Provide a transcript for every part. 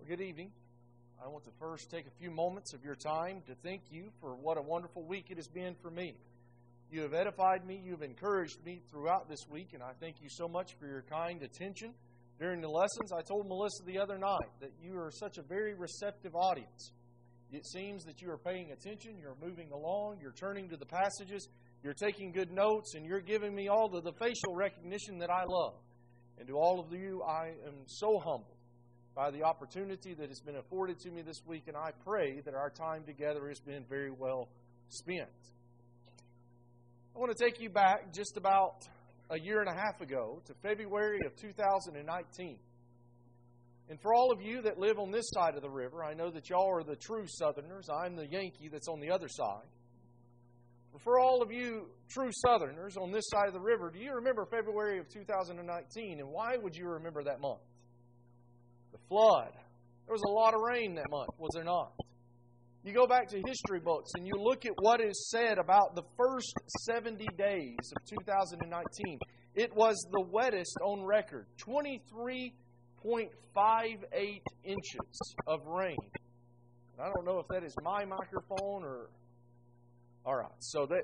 good evening. I want to first take a few moments of your time to thank you for what a wonderful week it has been for me. You have edified me, you have encouraged me throughout this week, and I thank you so much for your kind attention during the lessons. I told Melissa the other night that you are such a very receptive audience. It seems that you are paying attention, you're moving along, you're turning to the passages, you're taking good notes, and you're giving me all of the facial recognition that I love. And to all of you, I am so humbled by the opportunity that has been afforded to me this week, and I pray that our time together has been very well spent. I want to take you back just about a year and a half ago to February of 2019. And for all of you that live on this side of the river, I know that y'all are the true Southerners. I'm the Yankee that's on the other side. But for all of you true Southerners on this side of the river, do you remember February of 2019? And why would you remember that month? The flood. There was a lot of rain that month, was there not? You go back to history books and you look at what is said about the first 70 days of 2019. It was the wettest on record, 23.58 inches of rain. And I don't know if that is my microphone or... All right, so that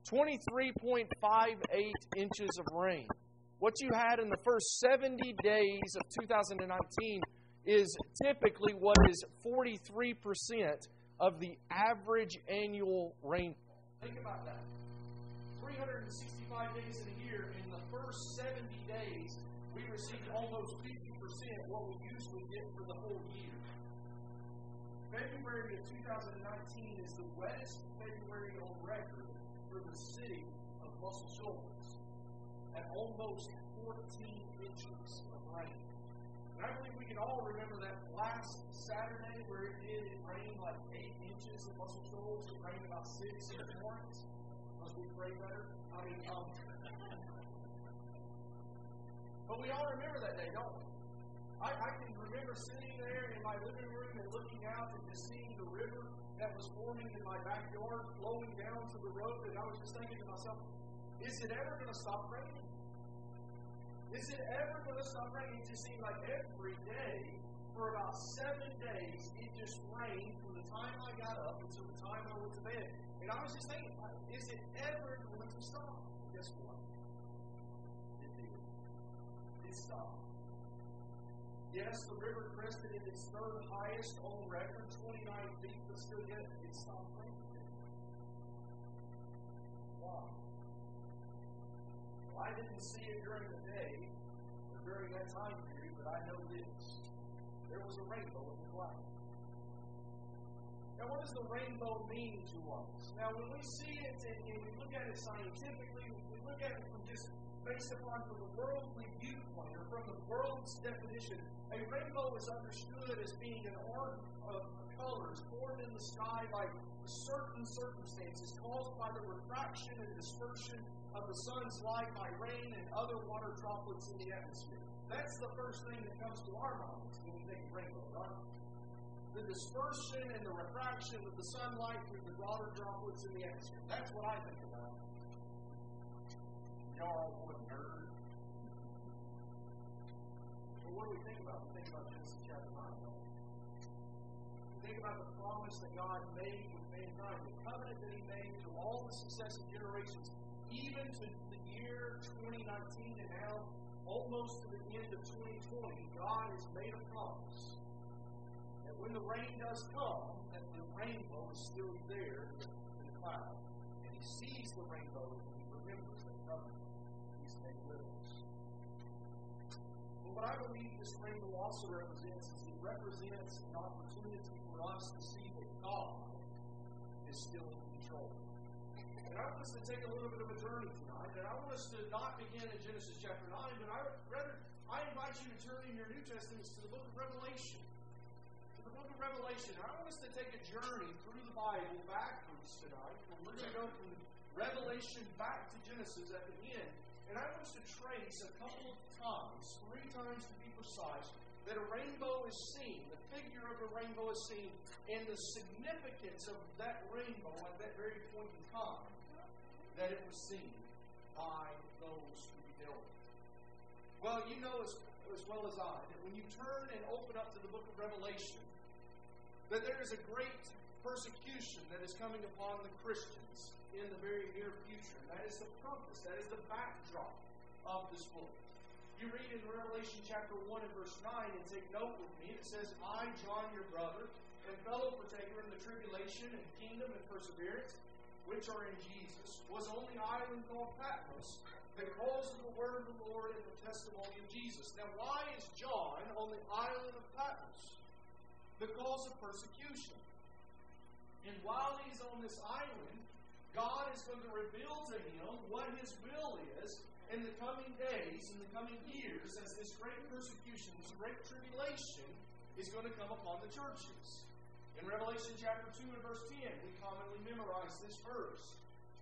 23.58 inches of rain. What you had in the first 70 days of 2019 is typically what is 43% of the average annual rainfall. Think about that. 365 days in a year, in the first 70 days, we received almost 50% what we usually get for the whole year. February of 2019 is the wettest February on record for the city of Muscle Shoals, at almost 14 inches of rain. And I believe we can all remember that last Saturday where it rained like 8 inches in Muscle Shoals. It rained about 6 in Florence. Must we pray better? But we all remember that day, don't we? I can remember sitting there in my living room and looking out and just seeing the river that was forming in my backyard flowing down to the road, and I was just thinking to myself, is it ever going to stop raining? Is it ever going to stop raining? It just seemed like every day, for about 7 days, it just rained from the time I got up until the time I went to bed. And I was just thinking, is it ever going to stop? Guess what? It did. It stopped. Yes, the river crested at its third highest on record, 29 feet, but still yet it stopped raining. Why? Well, I didn't see it during the day or during that time period, but I know this. There was a rainbow in the cloud. Now, what does the rainbow mean to us? Now, when we see it and we look at it scientifically, we look at it from just based upon from the worldly viewpoint or from the world's definition, a rainbow is understood as being an arc of colors formed in the sky by certain circumstances caused by the refraction and dispersion of the sun's light by rain and other water droplets in the atmosphere. That's the first thing that comes to our minds when we think of rainbow, right? The dispersion and the refraction of the sunlight through the water droplets in the atmosphere. That's what I think about. Y'all what nerd. But what do we think about? We think about Genesis chapter 9. We think about the promise that God made with mankind, the covenant that He made to all the successive generations, even to the year 2019 and now almost to the end of 2020. God has made a promise that when the rain does come, that the rainbow is still there in the cloud. And He sees the rainbow and He remembers that covenant. What I believe this rainbow also represents is it represents an opportunity for us to see that God is still in control. And I want us to take a little bit of a journey tonight, and I want us to not begin in Genesis chapter 9, but I invite you to turn in your New Testaments to the book of Revelation. To the book of Revelation. I want us to take a journey through the Bible backwards tonight, and we're going to go from Revelation back to Genesis at the end. And I want us to trace a couple of times, 3 times to be precise, that a rainbow is seen, the figure of the rainbow is seen, and the significance of that rainbow at that very point in time that it was seen by those who beheld it. Well, you know as well as I that when you turn and open up to the book of Revelation, that there is a great persecution that is coming upon the Christians in the very near future. And that is the purpose, that is the backdrop of this book. You read in Revelation chapter 1 and verse 9, and take note with me, it says, I, John, your brother, and fellow partaker in the tribulation and kingdom and perseverance, which are in Jesus, was on the island called Patmos, because of the word of the Lord and the testimony of Jesus. Now, why is John on the island of Patmos? Because of persecution. And while he's on this island, God is going to reveal to him what His will is in the coming days, in the coming years, as this great persecution, this great tribulation is going to come upon the churches. In Revelation chapter 2 and verse 10, we commonly memorize this verse.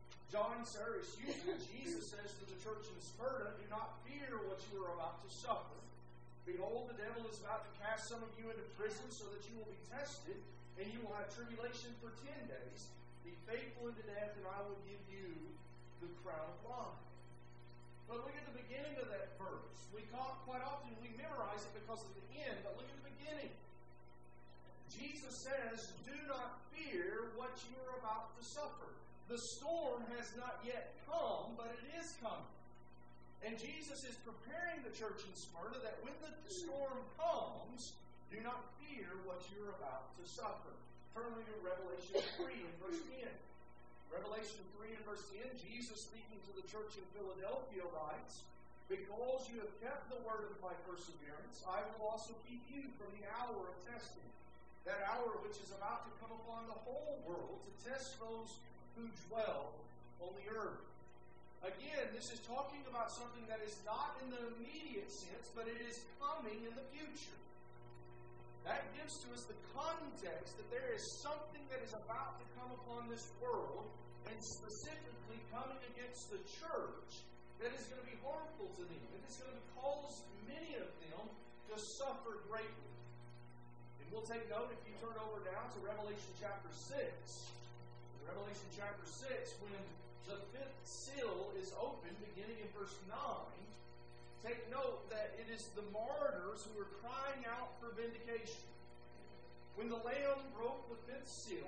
Jesus says to the church in Smyrna, do not fear what you are about to suffer. Behold, the devil is about to cast some of you into prison so that you will be tested, and you will have tribulation for 10 days. Be faithful unto death, and I will give you the crown of life. But look at the beginning of that verse. Quite often we memorize it because of the end, but look at the beginning. Jesus says, do not fear what you are about to suffer. The storm has not yet come, but it is coming. And Jesus is preparing the church in Smyrna that when the storm comes, do not fear what you're about to suffer. Turn to Revelation 3 and verse 10. Revelation 3 and verse 10, Jesus speaking to the church in Philadelphia writes, because you have kept the word of my perseverance, I will also keep you from the hour of testing, that hour which is about to come upon the whole world to test those who dwell on the earth. Again, this is talking about something that is not in the immediate sense, but it is coming in the future. That gives to us the context that there is something that is about to come upon this world, and specifically coming against the church, that is going to be harmful to them. It is going to cause many of them to suffer greatly. And we'll take note, if you turn over now to Revelation chapter 6. In Revelation chapter 6, when the fifth seal is opened, beginning in verse 9, take note that it is the martyrs who are crying out for vindication. When the Lamb broke the fifth seal,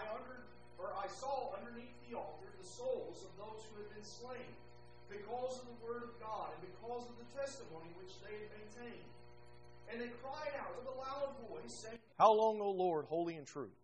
I saw underneath the altar the souls of those who had been slain, because of the word of God and because of the testimony which they had maintained. And they cried out with a loud voice, saying, How long, O Lord, holy and true?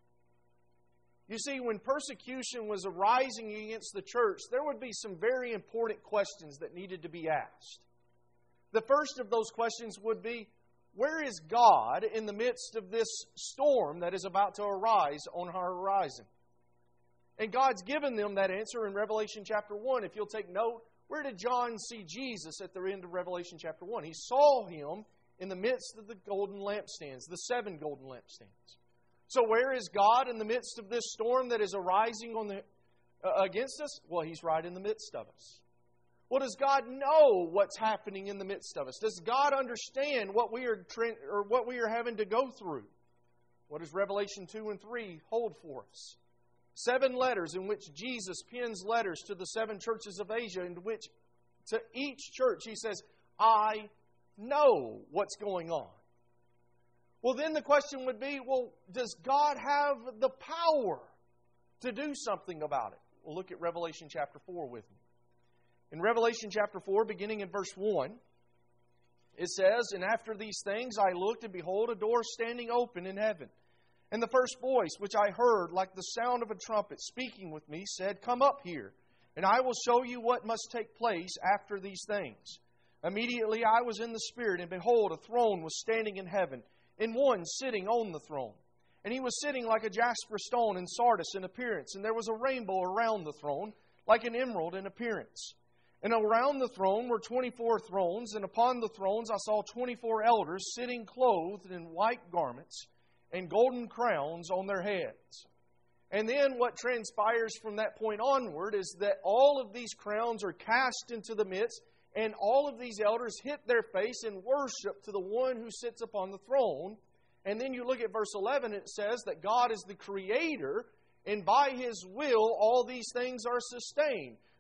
You see, when persecution was arising against the church, there would be some very important questions that needed to be asked. The first of those questions would be, where is God in the midst of this storm that is about to arise on our horizon? And God's given them that answer in Revelation chapter 1. If you'll take note, where did John see Jesus at the end of Revelation chapter 1? He saw Him in the midst of the golden lampstands, the 7 golden lampstands. So where is God in the midst of this storm that is arising against us? Well, He's right in the midst of us. Well, does God know what's happening in the midst of us? Does God understand what we are having to go through? What does Revelation 2 and 3 hold for us? 7 letters in which Jesus pens letters to the 7 churches of Asia, in which to each church He says, I know what's going on. Well, then the question would be, well, does God have the power to do something about it? Well, look at Revelation chapter 4 with me. In Revelation chapter 4, beginning in verse 1, it says, And after these things I looked, and behold, a door standing open in heaven. And the first voice which I heard, like the sound of a trumpet, speaking with me, said, Come up here, and I will show you what must take place after these things. Immediately I was in the Spirit, and behold, a throne was standing in heaven, and one sitting on the throne. And he was sitting like a jasper stone and sardis in appearance, and there was a rainbow around the throne, like an emerald in appearance. And around the throne were 24 thrones, and upon the thrones I saw 24 elders sitting clothed in white garments, and golden crowns on their heads. And then what transpires from that point onward is that all of these crowns are cast into the midst, and all of these elders hit their face in worship to the one who sits upon the throne. And then you look at verse 11, it says that God is the Creator, and by His will all these things are sustained.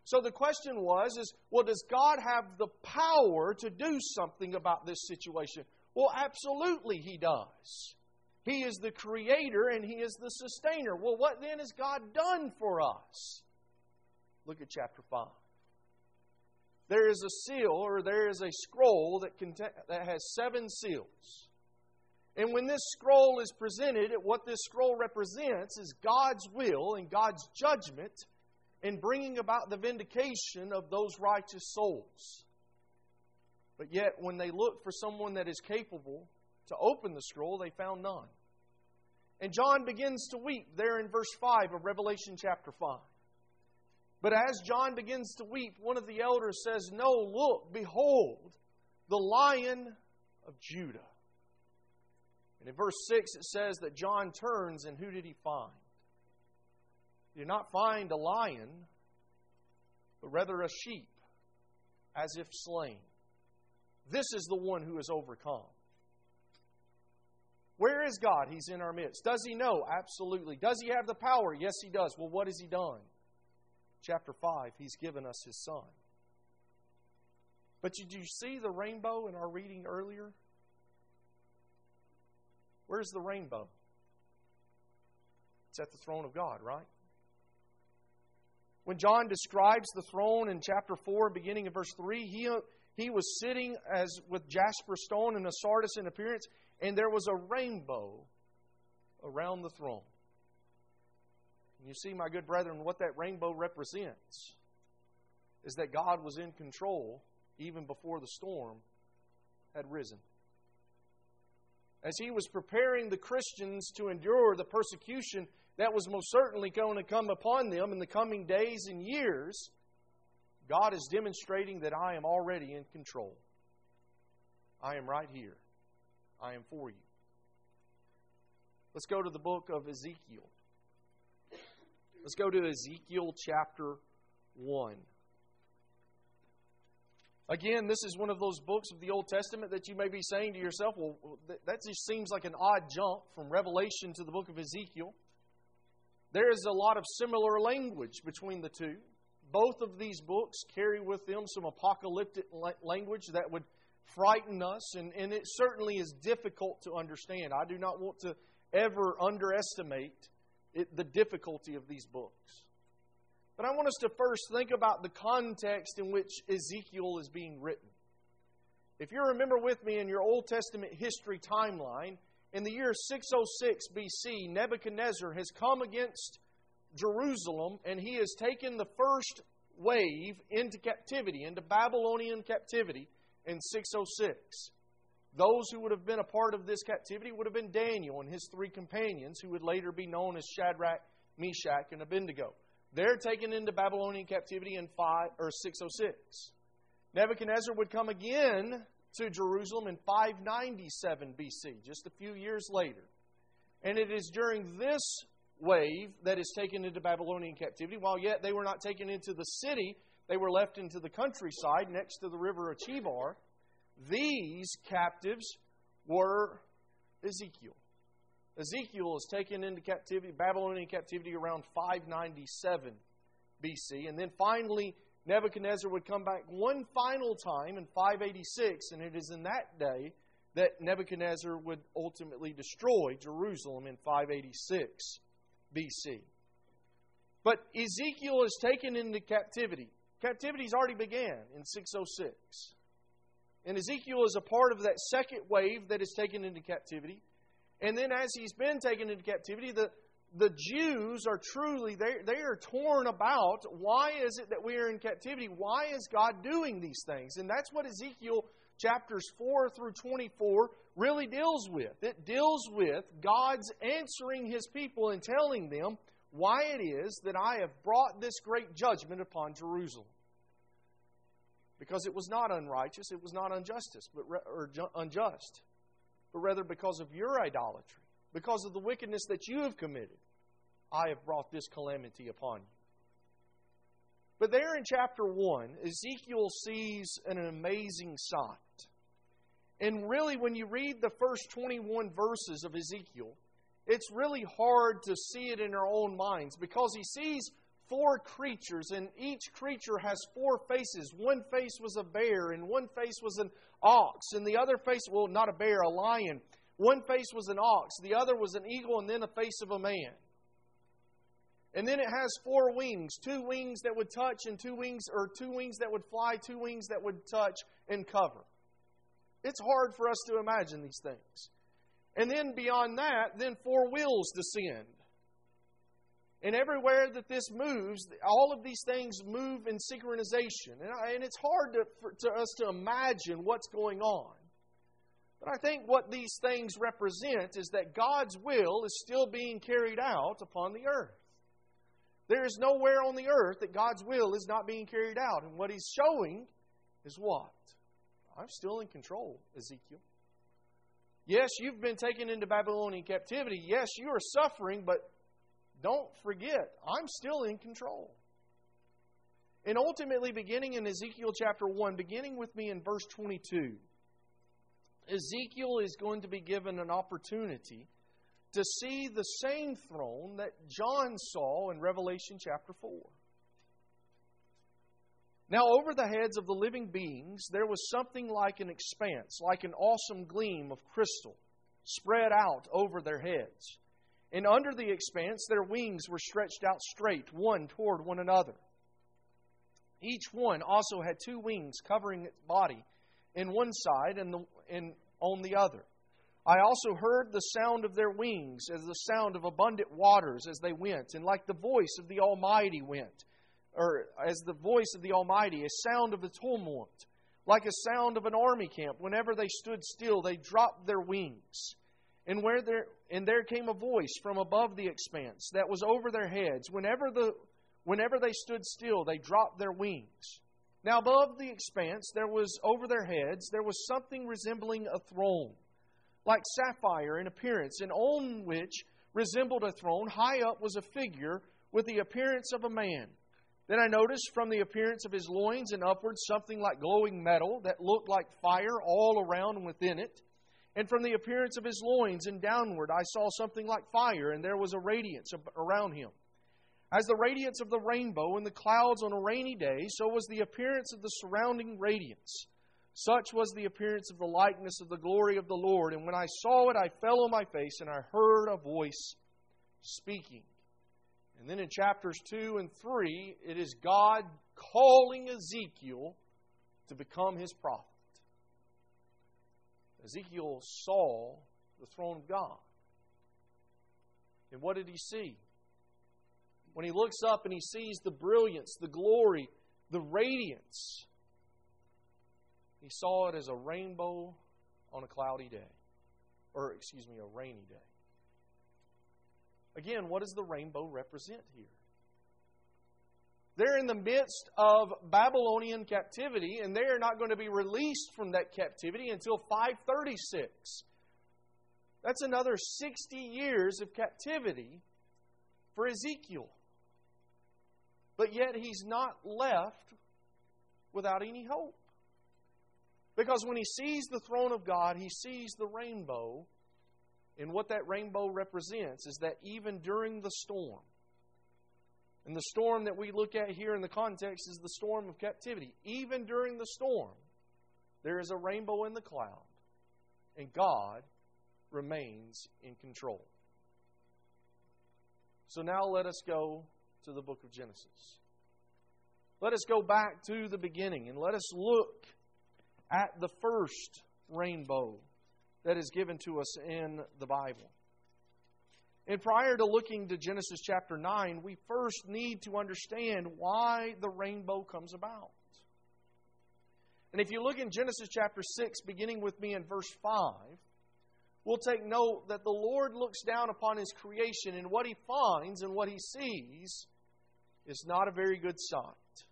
So the question was, well, does God have the power to do something about this situation? Well, absolutely He does. He is the Creator and He is the Sustainer. Well, what then has God done for us? Look at chapter 5. There is a seal, or there is a scroll that has 7 seals. And when this scroll is presented, what this scroll represents is God's will and God's judgment in bringing about the vindication of those righteous souls. But yet, when they looked for someone that is capable to open the scroll, they found none. And John begins to weep there in verse 5 of Revelation chapter 5. But as John begins to weep, one of the elders says, "No, look, behold, the Lion of Judah." And in verse 6 it says that John turns, and who did he find? He did not find a lion, but rather a sheep, as if slain. This is the one who has overcome. Where is God? He's in our midst. Does He know? Absolutely. Does He have the power? Yes, He does. Well, what has He done? Chapter 5, He's given us His Son. But did you see the rainbow in our reading earlier? Where's the rainbow? It's at the throne of God, right? When John describes the throne in chapter 4, beginning of verse 3, he was sitting as with jasper stone and a sardis in appearance, and there was a rainbow around the throne. And you see, my good brethren, what that rainbow represents is that God was in control even before the storm had risen. As He was preparing the Christians to endure the persecution that was most certainly going to come upon them in the coming days and years, God is demonstrating that I am already in control. I am right here. I am for you. Let's go to the book of Ezekiel. Let's go to Ezekiel chapter 1. Again, this is one of those books of the Old Testament that you may be saying to yourself, well, that just seems like an odd jump from Revelation to the book of Ezekiel. There is a lot of similar language between the two. Both of these books carry with them some apocalyptic language that would frighten us, and it certainly is difficult to understand. I do not want to ever underestimate the difficulty of these books. But I want us to first think about the context in which Ezekiel is being written. If you remember with me in your Old Testament history timeline, in the year 606 BC, Nebuchadnezzar has come against Jerusalem, and he has taken the first wave into captivity, into Babylonian captivity in 606. Those who would have been a part of this captivity would have been Daniel and his 3 companions, who would later be known as Shadrach, Meshach, and Abednego. They're taken into Babylonian captivity in 606. Nebuchadnezzar would come again to Jerusalem in 597 BC, just a few years later. And it is during this wave that is taken into Babylonian captivity, while yet they were not taken into the city, they were left into the countryside next to the river of Chebar. These captives were Ezekiel. Ezekiel is taken into captivity, Babylonian captivity, around 597 BC. And then finally, Nebuchadnezzar would come back one final time in 586, and it is in that day that Nebuchadnezzar would ultimately destroy Jerusalem in 586 BC. But Ezekiel is taken into captivity. Captivity's already began in 606. And Ezekiel is a part of that second wave that is taken into captivity. And then as he's been taken into captivity, the Jews are truly, they are torn about, why is it that we are in captivity? Why is God doing these things? And that's what Ezekiel chapters 4 through 24 really deals with. It deals with God's answering His people and telling them why it is that I have brought this great judgment upon Jerusalem. Because it was not unrighteous, it was not unjust, but rather because of your idolatry, because of the wickedness that you have committed, I have brought this calamity upon you. But there in chapter 1, Ezekiel sees an amazing sight. And really, when you read the first 21 verses of Ezekiel, it's really hard to see it in our own minds, because he sees 4 creatures, and each creature has 4 faces. One face was a bear, and one face was an ox, and the other face, well, not a bear, a lion. One face was an ox, the other was an eagle, and then a face of a man. And then it has 4 wings, 2 wings that would touch, and 2 wings that would fly, 2 wings that would touch and cover. It's hard for us to imagine these things. And then beyond that, then 4 wheels descend. And everywhere that this moves, all of these things move in synchronization. And it's hard to us to imagine what's going on. But I think what these things represent is that God's will is still being carried out upon the earth. There is nowhere on the earth that God's will is not being carried out. And what He's showing is what? I'm still in control, Ezekiel. Yes, you've been taken into Babylonian captivity. Yes, you are suffering, but don't forget, I'm still in control. And ultimately, beginning in Ezekiel chapter 1, beginning with me in verse 22, Ezekiel is going to be given an opportunity to see the same throne that John saw in Revelation chapter 4. Now, over the heads of the living beings, there was something like an expanse, like an awesome gleam of crystal, spread out over their heads. And under the expanse, their wings were stretched out straight, one toward one another. Each one also had 2 wings covering its body in one side and on the other. I also heard the sound of their wings as the sound of abundant waters as they went, and like the voice of the Almighty went, or as the voice of the Almighty, a sound of the tumult, like a sound of an army camp. Whenever they stood still, they dropped their wings. And there came a voice from above the expanse that was over their heads. Whenever they stood still, they dropped their wings. Now above the expanse, there was over their heads, there was something resembling a throne, like sapphire in appearance, and on which resembled a throne. High up was a figure with the appearance of a man. Then I noticed from the appearance of his loins and upwards something like glowing metal that looked like fire all around and within it. And from the appearance of his loins and downward I saw something like fire, and there was a radiance around him. As the radiance of the rainbow in the clouds on a rainy day, so was the appearance of the surrounding radiance. Such was the appearance of the likeness of the glory of the Lord. And when I saw it, I fell on my face, and I heard a voice speaking. And then in chapters 2 and 3, it is God calling Ezekiel to become His prophet. Ezekiel saw the throne of God. And what did he see? When he looks up and he sees the brilliance, the glory, the radiance, he saw it as a rainbow on a cloudy day. A rainy day. Again, what does the rainbow represent here? They're in the midst of Babylonian captivity, and they are not going to be released from that captivity until 536. That's another 60 years of captivity for Ezekiel. But yet he's not left without any hope. Because when he sees the throne of God, he sees the rainbow. And what that rainbow represents is that even during the storm, and the storm that we look at here in the context is the storm of captivity. Even during the storm, there is a rainbow in the cloud, and God remains in control. So now let us go to the book of Genesis. Let us go back to the beginning, and let us look at the first rainbow that is given to us in the Bible. And prior to looking to Genesis chapter 9, we first need to understand why the rainbow comes about. And if you look in Genesis chapter 6, beginning with me in verse 5, we'll take note that the Lord looks down upon His creation, and what He finds and what He sees is not a very good sight.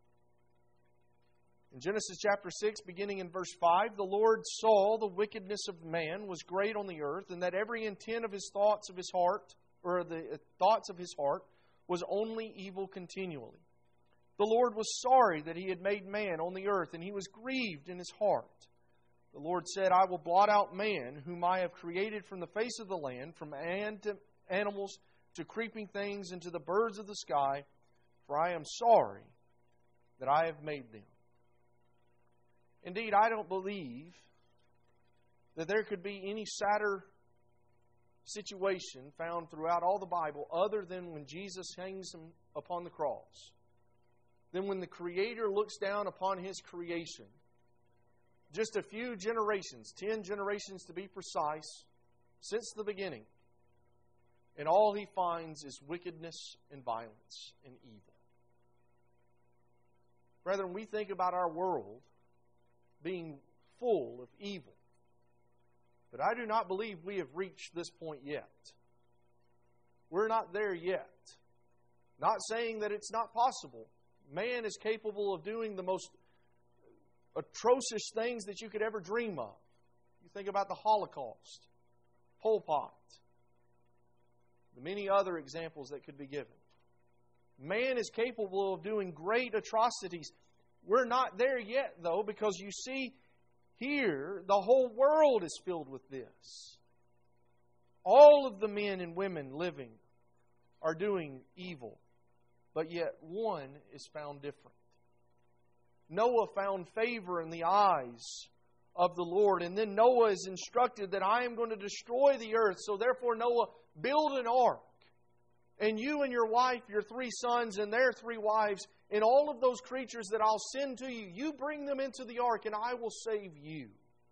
In Genesis chapter 6, beginning in verse 5, the Lord saw the wickedness of man was great on the earth, and that every intent of his thoughts of his heart, or the thoughts of his heart, was only evil continually. The Lord was sorry that He had made man on the earth, and He was grieved in His heart. The Lord said, I will blot out man, whom I have created from the face of the land, from animals to creeping things and to the birds of the sky, for I am sorry that I have made them. Indeed, I don't believe that there could be any sadder situation found throughout all the Bible other than when Jesus hangs upon the cross. Than when the Creator looks down upon His creation. Just a few generations, 10 generations to be precise, since the beginning. And all He finds is wickedness and violence and evil. Brethren, we think about our world being full of evil. But I do not believe we have reached this point yet. We're not there yet. Not saying that it's not possible. Man is capable of doing the most atrocious things that you could ever dream of. You think about the Holocaust, Pol Pot, the many other examples that could be given. Man is capable of doing great atrocities. We're not there yet, though, because you see, here, the whole world is filled with this. All of the men and women living are doing evil, but yet one is found different. Noah found favor in the eyes of the Lord, and then Noah is instructed that I am going to destroy the earth, so therefore Noah, build an ark. And you and your wife, your 3 sons and their 3 wives, and all of those creatures that I'll send to you, you bring them into the ark and I will save you.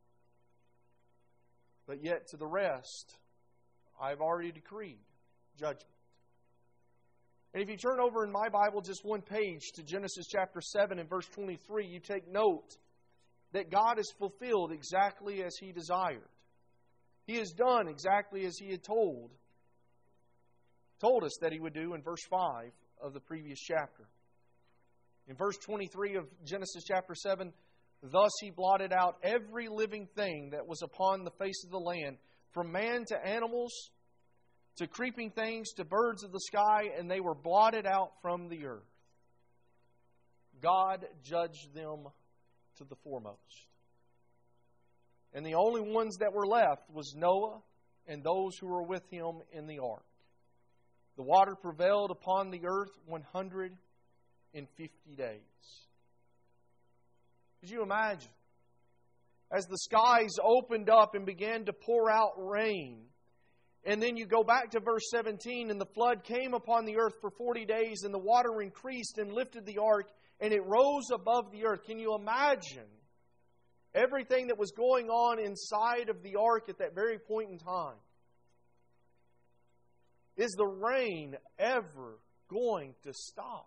But yet to the rest, I've already decreed judgment. And if you turn over in my Bible just one page to Genesis chapter 7 and verse 23, you take note that God has fulfilled exactly as He desired. He has done exactly as He had told us that He would do in verse 5 of the previous chapter. In verse 23 of Genesis chapter 7, thus He blotted out every living thing that was upon the face of the land, from man to animals, to creeping things, to birds of the sky, and they were blotted out from the earth. God judged them to the foremost. And the only ones that were left was Noah and those who were with him in the ark. The water prevailed upon the earth 150 days. Could you imagine? As the skies opened up and began to pour out rain, and then you go back to verse 17, and the flood came upon the earth for 40 days, and the water increased and lifted the ark, and it rose above the earth. Can you imagine everything that was going on inside of the ark at that very point in time? Is the rain ever going to stop?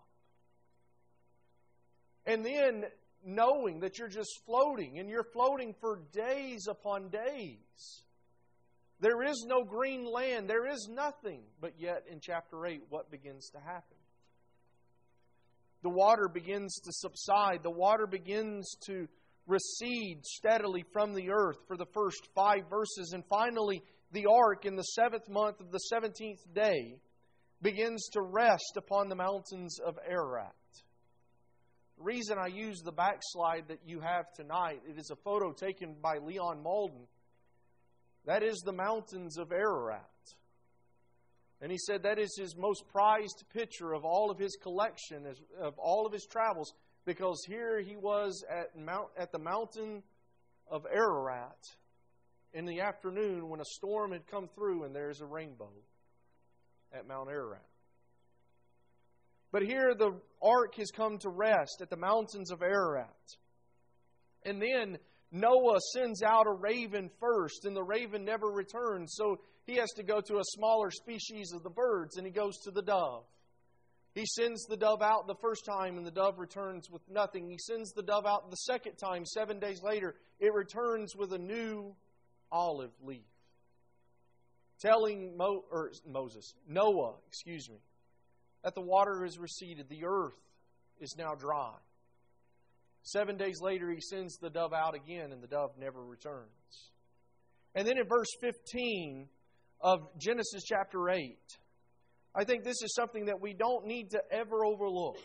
And then knowing that you're just floating, and you're floating for days upon days. There is no green land. There is nothing. But yet in chapter 8, what begins to happen? The water begins to subside. The water begins to recede steadily from the earth for the first 5 verses. And finally, the ark in the 7th month of the 17th day begins to rest upon the mountains of Ararat. The reason I use the backslide that you have tonight, it is a photo taken by Leon Malden. That is the mountains of Ararat. And he said that is his most prized picture of all of his collection, of all of his travels, because here he was at the mountain of Ararat in the afternoon when a storm had come through and there's a rainbow at Mount Ararat. But here the ark has come to rest at the mountains of Ararat. And then Noah sends out a raven first, and the raven never returns. So he has to go to a smaller species of the birds, and he goes to the dove. He sends the dove out the first time, and the dove returns with nothing. He sends the dove out the second time, 7 days later. It returns with a new olive leaf. Telling Noah, that the water has receded. The earth is now dry. 7 days later, he sends the dove out again, and the dove never returns. And then in verse 15 of Genesis chapter 8, I think this is something that we don't need to ever overlook.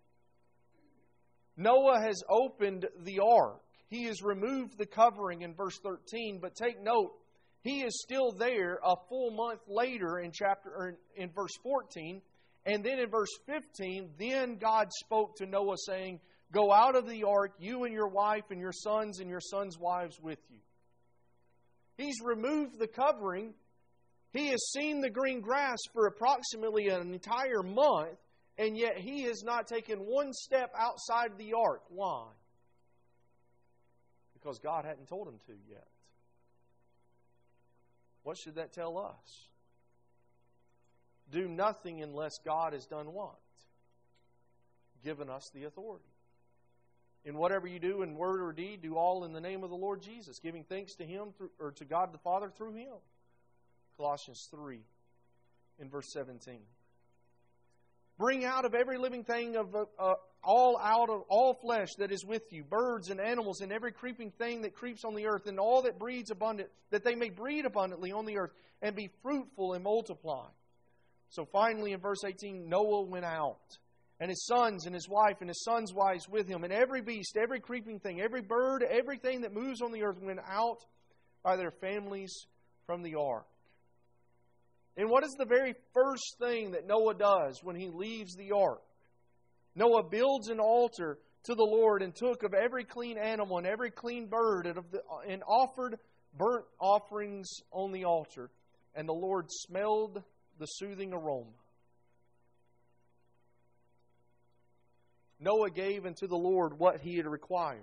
Noah has opened the ark. He has removed the covering in verse 13, but take note, he is still there a full month later in verse 14, And then in verse 15, then God spoke to Noah saying, go out of the ark, you and your wife and your sons wives with you. He's removed the covering. He has seen the green grass for approximately an entire month, and yet he has not taken one step outside the ark. Why? Because God hadn't told him to yet. What should that tell us? Do nothing unless God has done what? Given us the authority. In whatever you do in word or deed, do all in the name of the Lord Jesus, giving thanks to Him or to God the Father through Him. Colossians 3 in verse 17. Bring out of every living thing out of all flesh that is with you, birds and animals and every creeping thing that creeps on the earth, and all that breeds abundant, that they may breed abundantly on the earth and be fruitful and multiply. So finally in verse 18, Noah went out, and his sons and his wife and his sons' wives with him, and every beast, every creeping thing, every bird, everything that moves on the earth went out by their families from the ark. And what is the very first thing that Noah does when he leaves the ark? Noah builds an altar to the Lord and took of every clean animal and every clean bird and offered burnt offerings on the altar. And the Lord smelled the soothing aroma. Noah gave unto the Lord what he had required.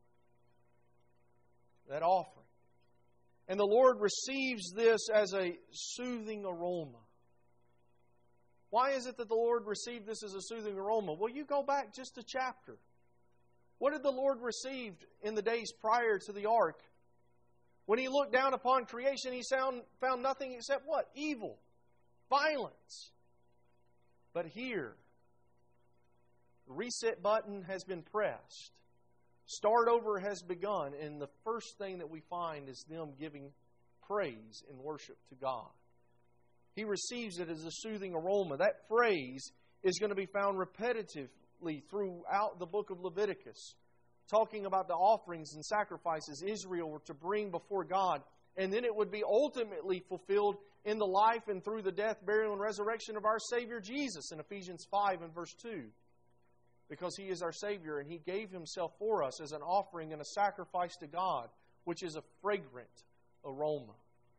That offering. And the Lord receives this as a soothing aroma. Why is it that the Lord received this as a soothing aroma? Well, you go back just a chapter. What did the Lord receive in the days prior to the ark? When He looked down upon creation, He found nothing except what? Evil, violence. But here, the reset button has been pressed. Start over has begun, and the first thing that we find is them giving praise and worship to God. He receives it as a soothing aroma. That phrase is going to be found repetitively throughout the book of Leviticus, talking about the offerings and sacrifices Israel were to bring before God. And then it would be ultimately fulfilled in the life and through the death, burial, and resurrection of our Savior Jesus in Ephesians 5 and verse 2. Because He is our Savior and He gave Himself for us as an offering and a sacrifice to God, which is a fragrant aroma.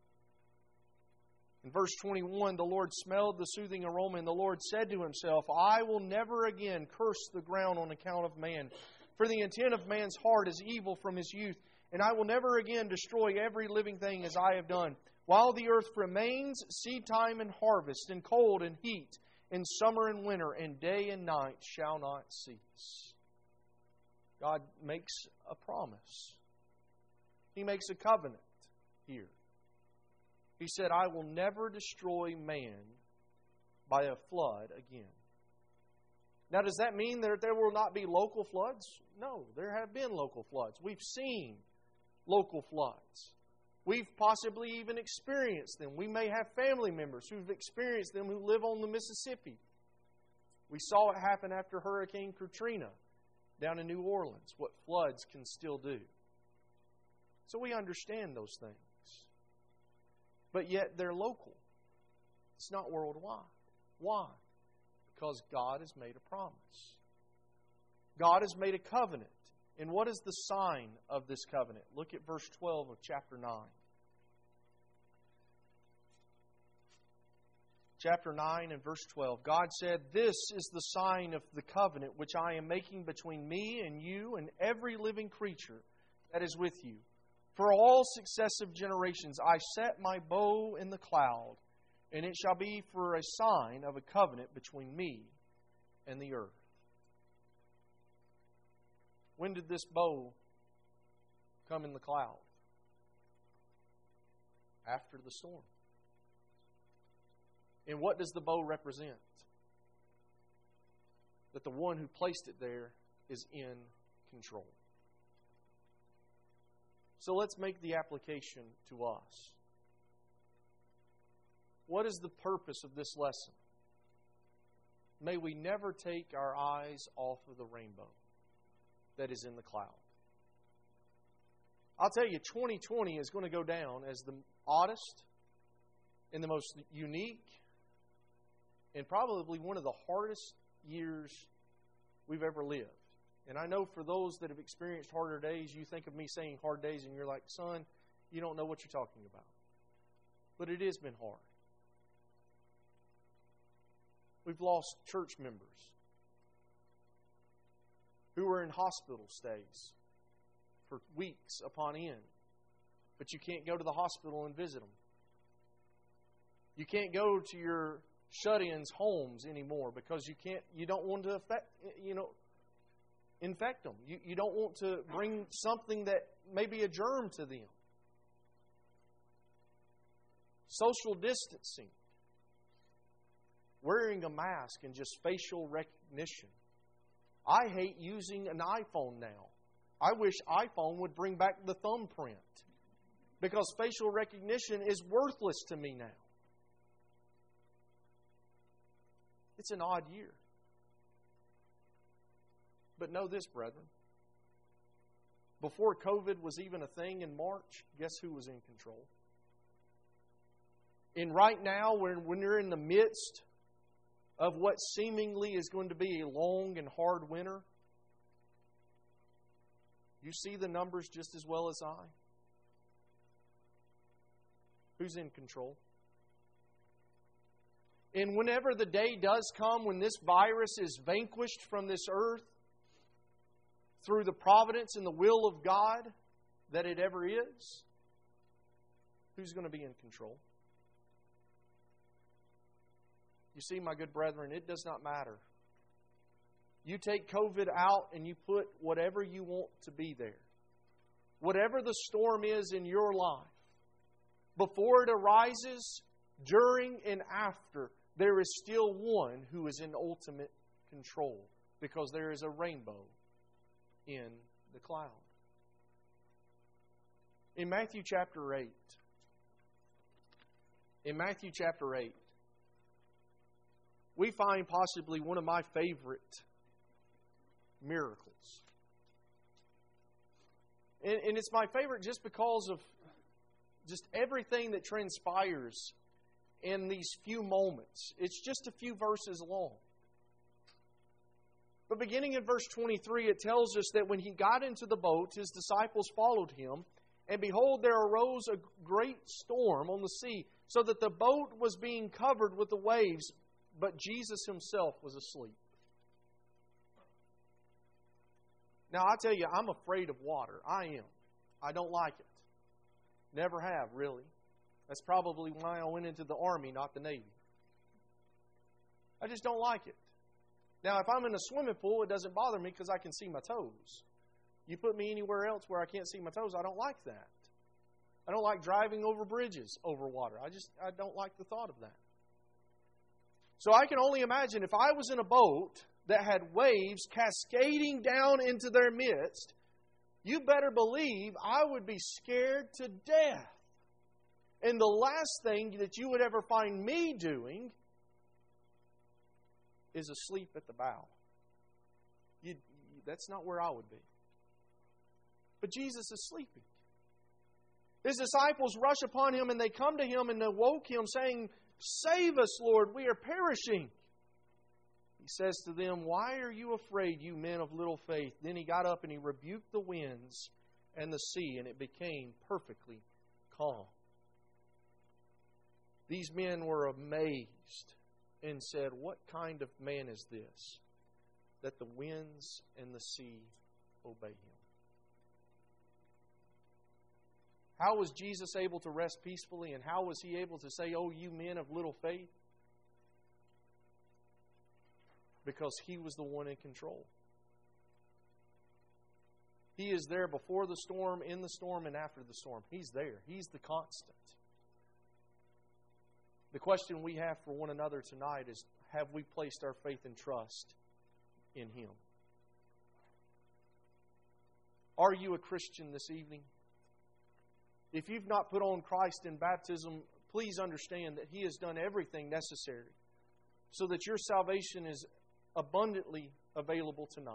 In verse 21, the Lord smelled the soothing aroma, and the Lord said to Himself, I will never again curse the ground on account of man, for the intent of man's heart is evil from his youth, and I will never again destroy every living thing as I have done. While the earth remains, seed time and harvest, and cold and heat, in summer and winter, and day and night shall not cease. God makes a promise. He makes a covenant here. He said, I will never destroy man by a flood again. Now, does that mean that there will not be local floods? No, there have been local floods. We've seen local floods. We've possibly even experienced them. We may have family members who've experienced them who live on the Mississippi. We saw it happen after Hurricane Katrina down in New Orleans, what floods can still do. So we understand those things. But yet they're local. It's not worldwide. Why? Because God has made a promise. God has made a covenant. And what is the sign of this covenant? Look at verse 12 of chapter 9. Chapter 9 and verse 12. God said, This is the sign of the covenant which I am making between me and you and every living creature that is with you. For all successive generations I set my bow in the cloud, and it shall be for a sign of a covenant between me and the earth. When did this bow come in the cloud? After the storm. And what does the bow represent? That the one who placed it there is in control. So let's make the application to us. What is the purpose of this lesson? May we never take our eyes off of the rainbow that is in the cloud. I'll tell you, 2020 is going to go down as the oddest and the most unique and probably one of the hardest years we've ever lived. And I know for those that have experienced harder days, you think of me saying hard days and you're like, son, you don't know what you're talking about. But it has been hard. We've lost church members who were in hospital stays for weeks upon end. But you can't go to the hospital and visit them. You can't go to your shut-ins' homes anymore because you don't want to infect them. You don't want to bring something that may be a germ to them. Social distancing. Wearing a mask and just facial recognition. I hate using an iPhone now. I wish iPhone would bring back the thumbprint. Because facial recognition is worthless to me now. It's an odd year. But know this, brethren. Before COVID was even a thing in March, guess who was in control? And right now, when you're in the midst of what seemingly is going to be a long and hard winter, you see the numbers just as well as I. Who's in control? And whenever the day does come when this virus is vanquished from this earth, through the providence and the will of God that it ever is, who's going to be in control? You see, my good brethren, it does not matter. You take COVID out and you put whatever you want to be there. Whatever the storm is in your life, before it arises, during and after, there is still one who is in ultimate control because there is a rainbow in the cloud. In Matthew chapter 8, we find possibly one of my favorite miracles. And it's my favorite just because of just everything that transpires in these few moments. It's just a few verses long. But beginning in verse 23, it tells us that when He got into the boat, His disciples followed Him. And behold, there arose a great storm on the sea, so that the boat was being covered with the waves, but Jesus Himself was asleep. Now, I tell you, I'm afraid of water. I am. I don't like it. Never have, really. That's probably why I went into the Army, not the Navy. I just don't like it. Now, if I'm in a swimming pool, it doesn't bother me because I can see my toes. You put me anywhere else where I can't see my toes, I don't like that. I don't like driving over bridges over water. I don't like the thought of that. So I can only imagine if I was in a boat that had waves cascading down into their midst, you better believe I would be scared to death. And the last thing that you would ever find me doing is asleep at the bow. That's not where I would be. But Jesus is sleeping. His disciples rush upon Him and they come to Him and awoke Him, saying, "Save us, Lord, we are perishing." He says to them, "Why are you afraid, you men of little faith?" Then He got up and He rebuked the winds and the sea, and it became perfectly calm. These men were amazed and said, "What kind of man is this, that the winds and the sea obey Him?" How was Jesus able to rest peacefully, and how was He able to say, "Oh, you men of little faith"? Because He was the one in control. He is there before the storm, in the storm, and after the storm. He's there. He's the constant. The question we have for one another tonight is, have we placed our faith and trust in Him? Are you a Christian this evening? If you've not put on Christ in baptism, please understand that He has done everything necessary so that your salvation is abundantly available tonight.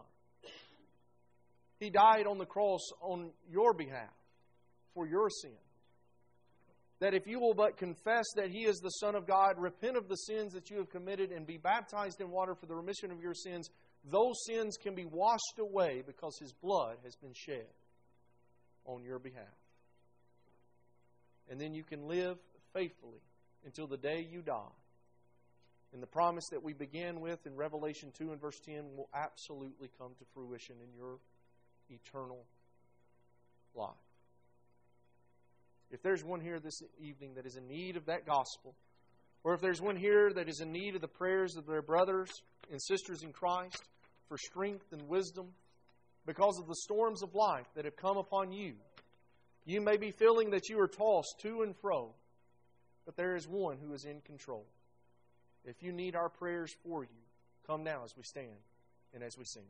He died on the cross on your behalf for your sin. that if you will but confess that He is the Son of God, repent of the sins that you have committed, and be baptized in water for the remission of your sins, those sins can be washed away because His blood has been shed on your behalf. And then you can live faithfully until the day you die. And the promise that we began with in Revelation 2 and verse 10 will absolutely come to fruition in your eternal life. If there's one here this evening that is in need of that gospel, or if there's one here that is in need of the prayers of their brothers and sisters in Christ for strength and wisdom because of the storms of life that have come upon you, you may be feeling that you are tossed to and fro, but there is one who is in control. If you need our prayers for you, come now as we stand and as we sing.